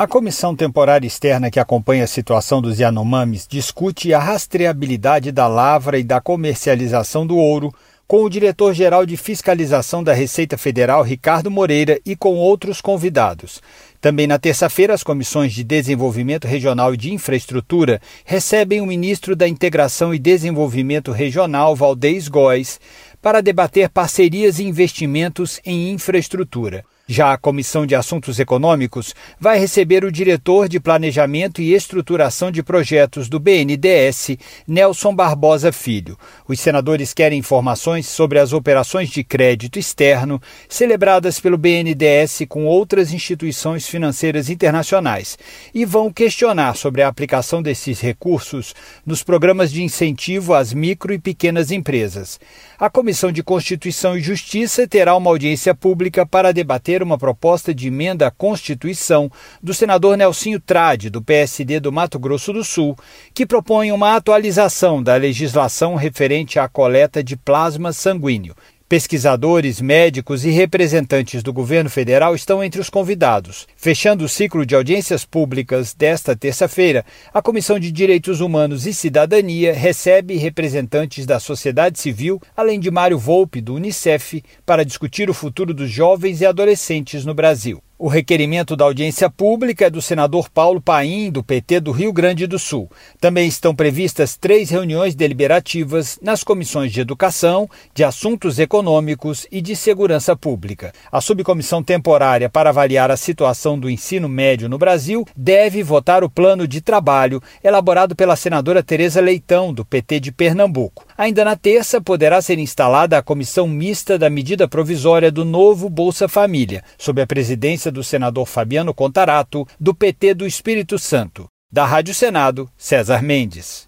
A comissão temporária externa que acompanha a situação dos Yanomamis discute a rastreabilidade da lavra e da comercialização do ouro com o diretor-geral de fiscalização da Receita Federal, Ricardo Moreira, e com outros convidados. Também na terça-feira, as comissões de Desenvolvimento Regional e de Infraestrutura recebem o ministro da Integração e Desenvolvimento Regional, Valdez Góes, para debater parcerias e investimentos em infraestrutura. Já a Comissão de Assuntos Econômicos vai receber o diretor de Planejamento e Estruturação de Projetos do BNDES, Nelson Barbosa Filho. Os senadores querem informações sobre as operações de crédito externo celebradas pelo BNDES com outras instituições financeiras internacionais e vão questionar sobre a aplicação desses recursos nos programas de incentivo às micro e pequenas empresas. A Comissão de Constituição e Justiça terá uma audiência pública para debater uma proposta de emenda à Constituição do senador Nelsinho Trade, do PSD do Mato Grosso do Sul, que propõe uma atualização da legislação referente à coleta de plasma sanguíneo. Pesquisadores, médicos e representantes do governo federal estão entre os convidados. Fechando o ciclo de audiências públicas desta terça-feira, a Comissão de Direitos Humanos e Cidadania recebe representantes da sociedade civil, além de Mário Volpe, do Unicef, para discutir o futuro dos jovens e adolescentes no Brasil. O requerimento da audiência pública é do senador Paulo Paim, do PT do Rio Grande do Sul. Também estão previstas 3 reuniões deliberativas nas comissões de Educação, de Assuntos Econômicos e de Segurança Pública. A subcomissão temporária para avaliar a situação do ensino médio no Brasil deve votar o plano de trabalho elaborado pela senadora Tereza Leitão, do PT de Pernambuco. Ainda na terça, poderá ser instalada a comissão mista da medida provisória do novo Bolsa Família, sob a presidência do senador Fabiano Contarato, do PT do Espírito Santo. Da Rádio Senado, César Mendes.